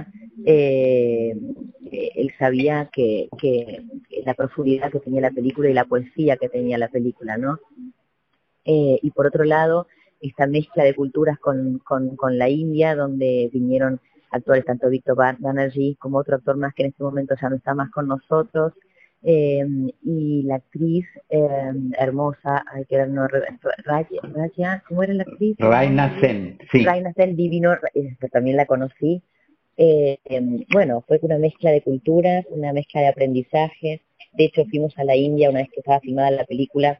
él sabía que la profundidad que tenía la película y la poesía que tenía la película, ¿no? Y por otro lado, esta mezcla de culturas con la India, donde vinieron actores, tanto Víctor Banerjee como otro actor más que en este momento ya no está más con nosotros, y la actriz hermosa, hay que ver, no, Raya, ¿cómo era la actriz? Raina Sen, sí. Raina Sen, divino, también la conocí. Bueno, fue una mezcla de culturas, una mezcla de aprendizaje. De hecho, fuimos a la India una vez que estaba filmada la película,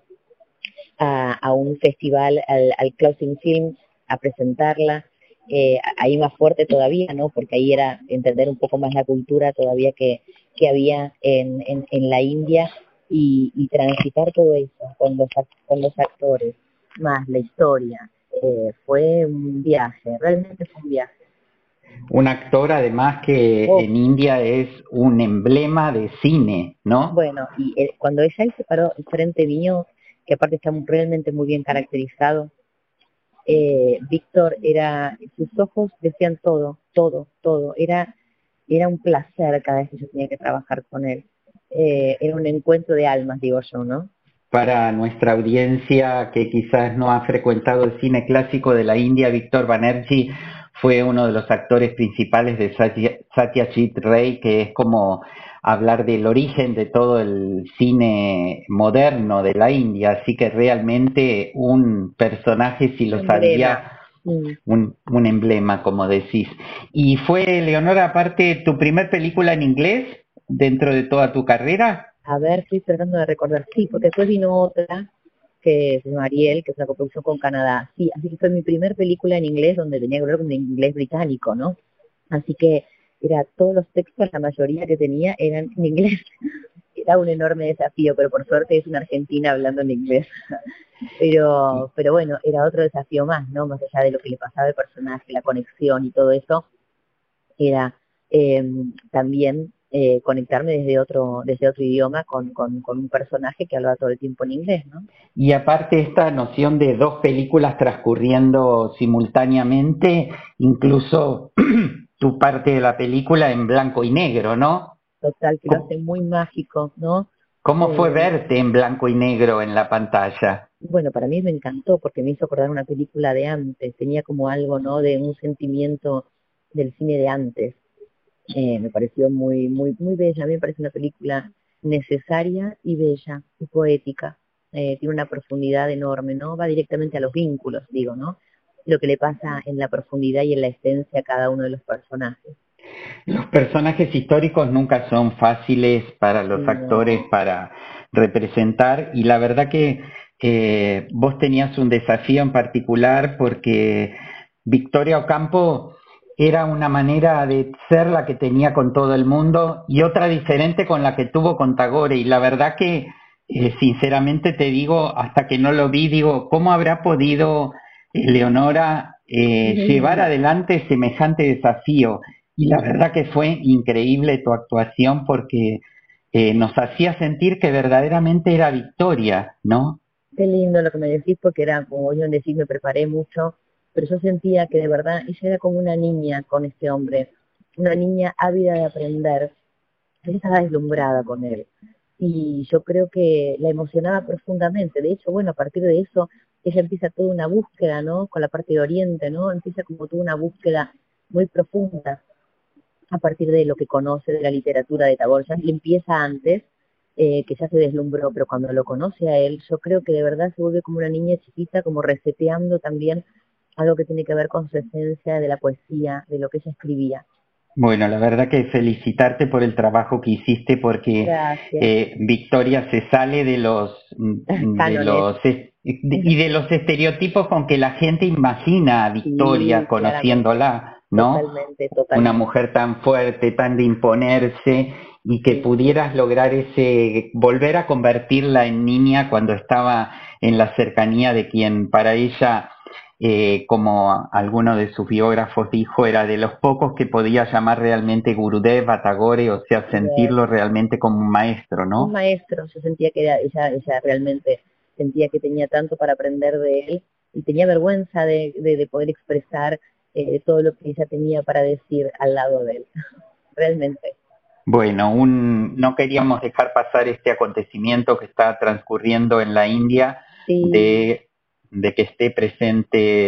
a un festival, al Closing Film, a presentarla. Ahí más fuerte todavía, ¿no? Porque ahí era entender un poco más la cultura todavía que había en la India, y transitar todo eso con los actores, más la historia. Fue un viaje, realmente fue un viaje. Un actor además que en India es un emblema de cine, ¿no? Bueno, y cuando ella se paró frente mío, que aparte está realmente muy bien caracterizado, Víctor, sus ojos decían todo, era un placer cada vez que yo tenía que trabajar con él. Era un encuentro de almas, digo yo, ¿no? Para nuestra audiencia que quizás no ha frecuentado el cine clásico de la India, Víctor Banerjee fue uno de los actores principales de Satyajit Ray, que es como hablar del origen de todo el cine moderno de la India, así que realmente un personaje, si lo sabía, un emblema, como decís. ¿Y fue, Leonora, aparte, tu primer película en inglés dentro de toda tu carrera? A ver, estoy tratando de recordar, sí, porque después vino otra, que se llama Ariel, que es una coproducción con Canadá. Sí, así que fue mi primer película en inglés, donde tenía que hablar con un inglés británico, ¿no? Así que todos los textos, la mayoría que tenía eran en inglés. Era un enorme desafío, pero por suerte es una argentina hablando en inglés. Pero bueno, era otro desafío más, ¿no? Más allá de lo que le pasaba al personaje, la conexión y todo eso, era también conectarme desde otro idioma con un personaje que hablaba todo el tiempo en inglés, ¿no? Y aparte esta noción de dos películas transcurriendo simultáneamente, incluso tu parte de la película en blanco y negro, ¿no? Total, que lo hace muy mágico, ¿no? ¿Cómo fue verte en blanco y negro en la pantalla? Bueno, para mí me encantó porque me hizo acordar una película de antes, tenía como algo, ¿no? De un sentimiento del cine de antes. Me pareció muy, muy, muy bella. A mí me parece una película necesaria y bella y poética. Tiene una profundidad enorme, ¿no? Va directamente a los vínculos, digo, ¿no? Lo que le pasa en la profundidad y en la esencia a cada uno de los personajes. Los personajes históricos nunca son fáciles para los actores para representar, y la verdad que vos tenías un desafío en particular porque Victoria Ocampo era una manera de ser la que tenía con todo el mundo y otra diferente con la que tuvo con Tagore, y la verdad que sinceramente te digo, hasta que no lo vi, digo, ¿cómo habrá podido Leonora llevar adelante semejante desafío? Y la verdad que fue increíble tu actuación porque nos hacía sentir que verdaderamente era Victoria, ¿no? Qué lindo lo que me decís, porque era, como yo decís, me preparé mucho, pero yo sentía que de verdad ella era como una niña con este hombre, una niña ávida de aprender. Ella estaba deslumbrada con él y yo creo que la emocionaba profundamente. De hecho, bueno, a partir de eso ella empieza toda una búsqueda, ¿no? Con la parte de Oriente, ¿no? Empieza como toda una búsqueda muy profunda a partir de lo que conoce de la literatura de Tagore. Ya le empieza antes, que ya se deslumbró, pero cuando lo conoce a él, yo creo que de verdad se vuelve como una niña chiquita, como reseteando también algo que tiene que ver con su esencia de la poesía, de lo que ella escribía. Bueno, la verdad que felicitarte por el trabajo que hiciste, porque Victoria se sale de los estereotipos con que la gente imagina a Victoria, conociéndola, ¿no? Totalmente. Una mujer tan fuerte, tan de imponerse, y que pudieras lograr volver a convertirla en niña cuando estaba en la cercanía de quien para ella, como alguno de sus biógrafos dijo, era de los pocos que podía llamar realmente Gurudev a Tagore, o sea, sentirlo realmente como un maestro, ¿no? Un maestro, yo sentía que ella realmente sentía que tenía tanto para aprender de él y tenía vergüenza de poder expresar todo lo que ella tenía para decir al lado de él, realmente. Bueno, no queríamos dejar pasar este acontecimiento que está transcurriendo en la India, de que esté presente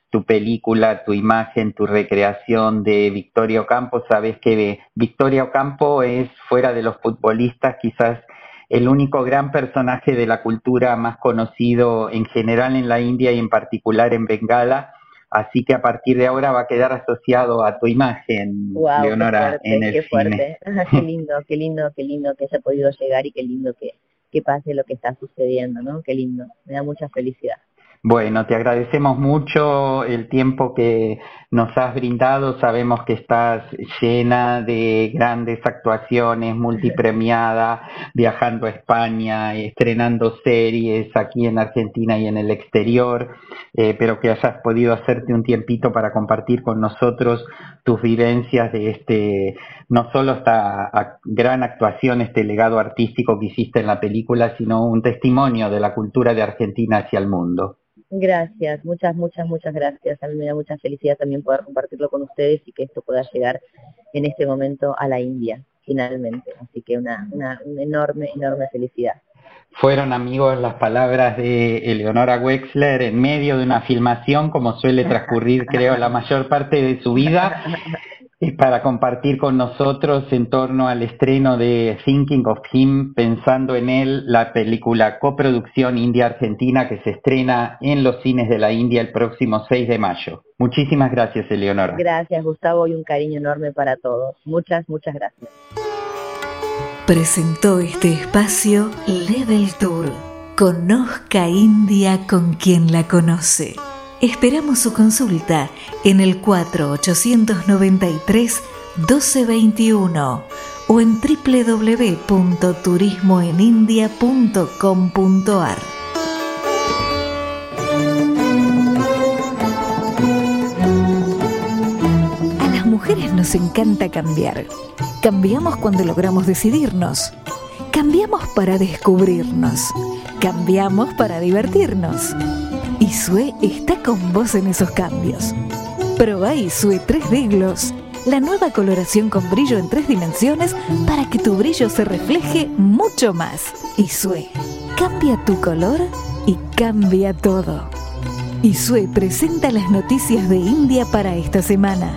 tu película, tu imagen, tu recreación de Victoria Ocampo. Sabes que Victoria Ocampo es, fuera de los futbolistas, quizás el único gran personaje de la cultura más conocido en general en la India y en particular en Bengala. Así que a partir de ahora va a quedar asociado a tu imagen, Wow, Leonora, en el qué cine. fuerte. Qué lindo que haya podido llegar y qué lindo que pase lo que está sucediendo, ¿no? Qué lindo, me da mucha felicidad. Bueno, te agradecemos mucho el tiempo que nos has brindado. Sabemos que estás llena de grandes actuaciones, multipremiada, viajando a España, estrenando series aquí en Argentina y en el exterior, pero que hayas podido hacerte un tiempito para compartir con nosotros tus vivencias de no solo esta gran actuación, este legado artístico que hiciste en la película, sino un testimonio de la cultura de Argentina hacia el mundo. Gracias, muchas gracias. A mí me da mucha felicidad también poder compartirlo con ustedes y que esto pueda llegar en este momento a la India, finalmente. Así que una enorme felicidad. Fueron, amigos, las palabras de Eleonora Wexler en medio de una filmación, como suele transcurrir, creo, la mayor parte de su vida, para compartir con nosotros en torno al estreno de Thinking of Him, pensando en él, la película coproducción India-Argentina que se estrena en los cines de la India el próximo 6 de mayo. Muchísimas gracias, Eleonora. Gracias, Gustavo, y un cariño enorme para todos. Muchas gracias. Presentó este espacio Level Tour. Conozca India con quien la conoce. Esperamos su consulta en el 4893-1221 o en www.turismoenindia.com.ar. A las mujeres nos encanta cambiar. Cambiamos cuando logramos decidirnos. Cambiamos para descubrirnos. Cambiamos para divertirnos. Isue está con vos en esos cambios. Probá Isue 3D Gloss, la nueva coloración con brillo en 3 dimensiones para que tu brillo se refleje mucho más. Isue, cambia tu color y cambia todo. Isue presenta las noticias de India para esta semana.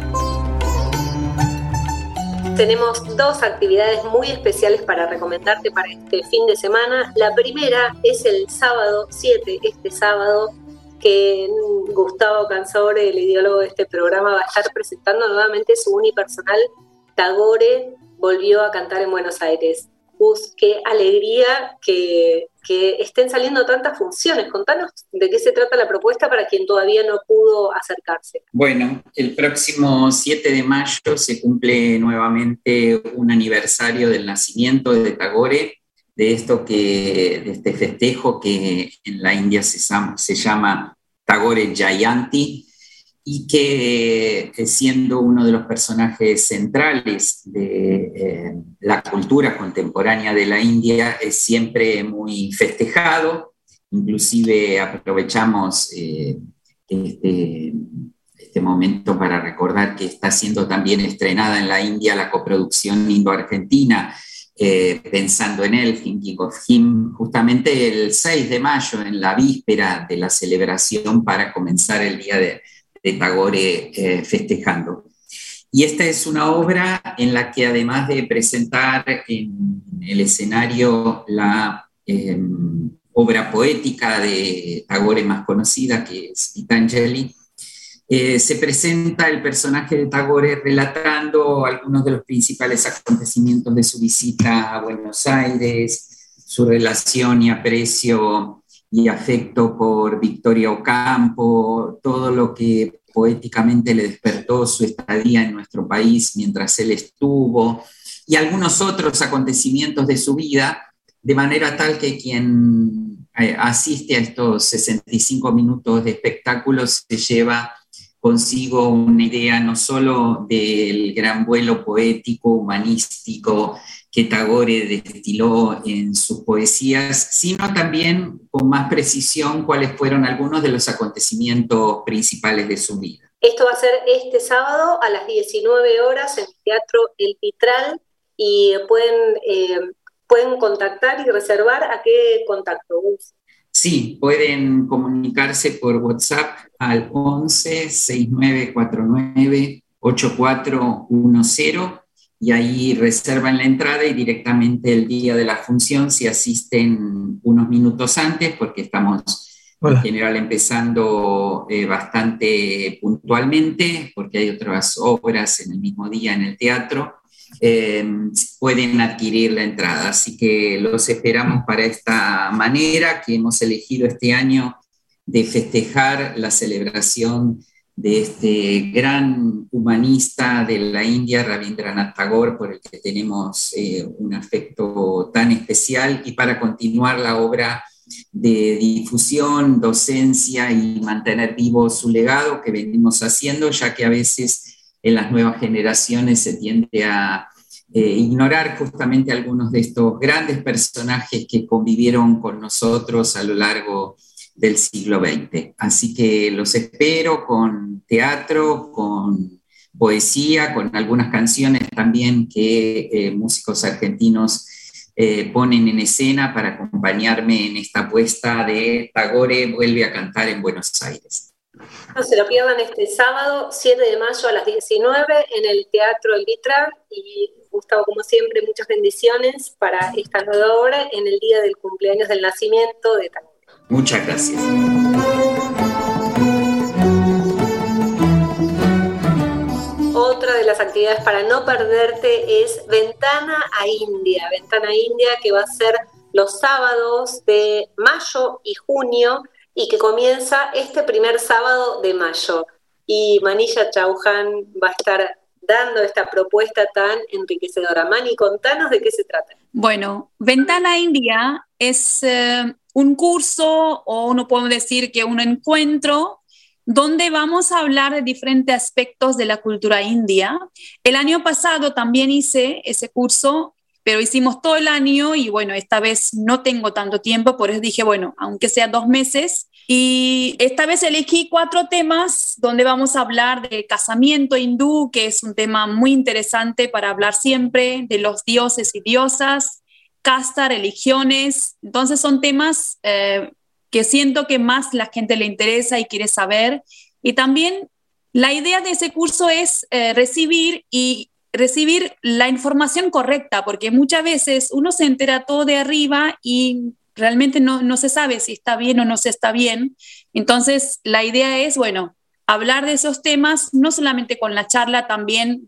Tenemos 2 actividades muy especiales para recomendarte para este fin de semana. La primera es el sábado 7, este sábado, que Gustavo Cansaore, el ideólogo de este programa, va a estar presentando nuevamente su unipersonal Tagore volvió a cantar en Buenos Aires. Qué alegría que estén saliendo tantas funciones. Contanos de qué se trata la propuesta para quien todavía no pudo acercarse. Bueno, el próximo 7 de mayo se cumple nuevamente un aniversario del nacimiento de Tagore, de este festejo que en la India se llama Tagore Jayanti, y que siendo uno de los personajes centrales de la cultura contemporánea de la India, es siempre muy festejado. Inclusive aprovechamos este momento para recordar que está siendo también estrenada en la India la coproducción indo-argentina, pensando en él, Thinking of Him, justamente el 6 de mayo, en la víspera de la celebración para comenzar el día de Tagore festejando. Y esta es una obra en la que, además de presentar en el escenario la obra poética de Tagore más conocida, que es Gitanjali, se presenta el personaje de Tagore relatando algunos de los principales acontecimientos de su visita a Buenos Aires, su relación y aprecio y afecto por Victoria Ocampo, todo lo que poéticamente le despertó su estadía en nuestro país mientras él estuvo, y algunos otros acontecimientos de su vida, de manera tal que quien asiste a estos 65 minutos de espectáculo se lleva consigo una idea no solo del gran vuelo poético, humanístico, que Tagore destiló en sus poesías, sino también con más precisión cuáles fueron algunos de los acontecimientos principales de su vida. Esto va a ser este sábado a las 19 horas en el Teatro El Pitral, y pueden contactar y reservar. ¿A qué contacto? Sí, pueden comunicarse por WhatsApp al 11 6949 8410 y ahí reservan la entrada y directamente el día de la función, si asisten unos minutos antes, porque estamos en general empezando bastante puntualmente, porque hay otras obras en el mismo día en el teatro, pueden adquirir la entrada. Así que los esperamos para esta manera que hemos elegido este año de festejar la celebración de este gran humanista de la India, Rabindranath Tagore, por el que tenemos un afecto tan especial, y para continuar la obra de difusión, docencia y mantener vivo su legado que venimos haciendo, ya que a veces en las nuevas generaciones se tiende a ignorar justamente algunos de estos grandes personajes que convivieron con nosotros a lo largo del siglo XX. Así que los espero con teatro, con poesía, con algunas canciones también que músicos argentinos ponen en escena para acompañarme en esta apuesta de Tagore vuelve a cantar en Buenos Aires. No se lo pierdan este sábado, 7 de mayo a las 19 en el Teatro El Vitral. Y Gustavo, como siempre, muchas bendiciones para esta nueva obra en el día del cumpleaños del nacimiento de Tagore. Muchas gracias. Otra de las actividades para no perderte es Ventana a India. Ventana a India, que va a ser los sábados de mayo y junio y que comienza este primer sábado de mayo. Y Manisha Chauhan va a estar dando esta propuesta tan enriquecedora. Mani, contanos de qué se trata. Bueno, Ventana a India es un curso, o no podemos decir que un encuentro, donde vamos a hablar de diferentes aspectos de la cultura india. El año pasado también hice ese curso, pero hicimos todo el año y bueno, esta vez no tengo tanto tiempo, por eso dije, bueno, aunque sea 2 meses. Y esta vez elegí 4 temas donde vamos a hablar de casamiento hindú, que es un tema muy interesante para hablar siempre, de los dioses y diosas, casta, religiones. Entonces son temas que siento que más la gente le interesa y quiere saber. Y también la idea de ese curso es recibir la información correcta, porque muchas veces uno se entera todo de arriba y realmente no se sabe si está bien o no se está bien. Entonces la idea es, bueno, hablar de esos temas, no solamente con la charla, también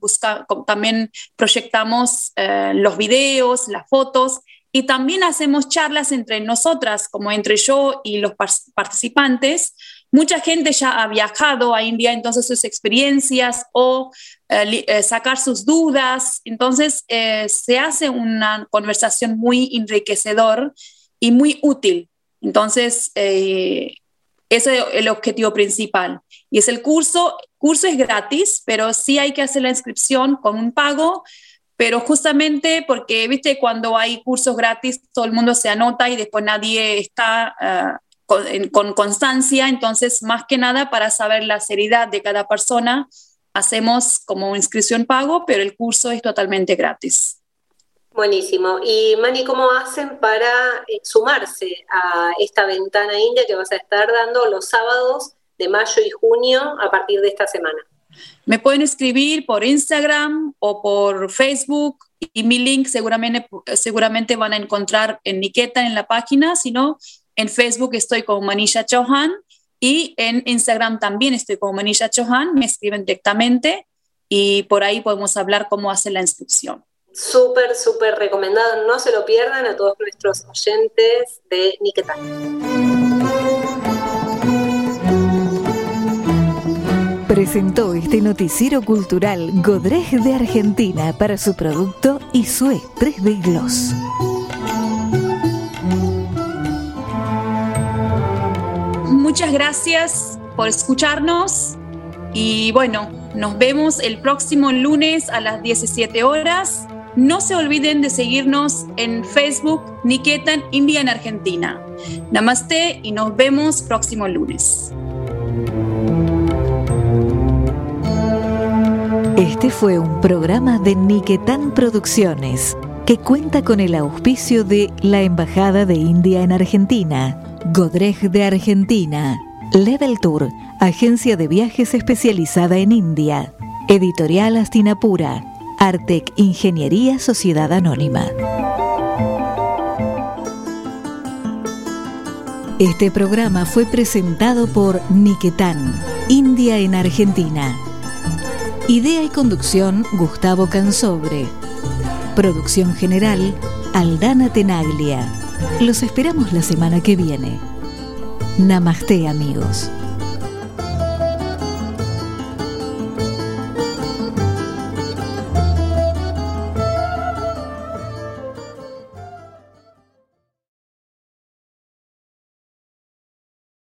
proyectamos los videos, las fotos, y también hacemos charlas entre nosotras, como entre yo y los participantes. Mucha gente ya ha viajado a India, entonces sus experiencias o sacar sus dudas. Entonces se hace una conversación muy enriquecedora y muy útil. Entonces ese es el objetivo principal. Y es el curso es gratis, pero sí hay que hacer la inscripción con un pago. Pero justamente porque, viste, cuando hay cursos gratis, todo el mundo se anota y después nadie está con constancia. Entonces, más que nada, para saber la seriedad de cada persona, hacemos como inscripción pago, pero el curso es totalmente gratis. Buenísimo. Y Mani, ¿cómo hacen para sumarse a esta Ventana India que vas a estar dando los sábados de mayo y junio a partir de esta semana? Me pueden escribir por Instagram o por Facebook y mi link seguramente van a encontrar en Niketan en la página, sino en Facebook estoy como Manisha Chauhan y en Instagram también estoy como Manisha Chauhan, me escriben directamente y por ahí podemos hablar cómo hacer la inscripción. Súper, súper recomendado, no se lo pierdan a todos nuestros oyentes de Niketan. Presentó este noticiero cultural Godrej de Argentina para su producto Isue 3D Gloss. Muchas gracias por escucharnos y bueno, nos vemos el próximo lunes a las 17 horas. No se olviden de seguirnos en Facebook Niketan India en Argentina. Namaste y nos vemos próximo lunes. Este fue un programa de Niketan Producciones, que cuenta con el auspicio de la Embajada de India en Argentina, Godrej de Argentina, Level Tour, agencia de viajes especializada en India, Editorial Astinapura, Artec Ingeniería Sociedad Anónima. Este programa fue presentado por Niquetán, India en Argentina. Idea y conducción, Gustavo Cansobre. Producción general, Aldana Tenaglia. Los esperamos la semana que viene. Namaste, amigos.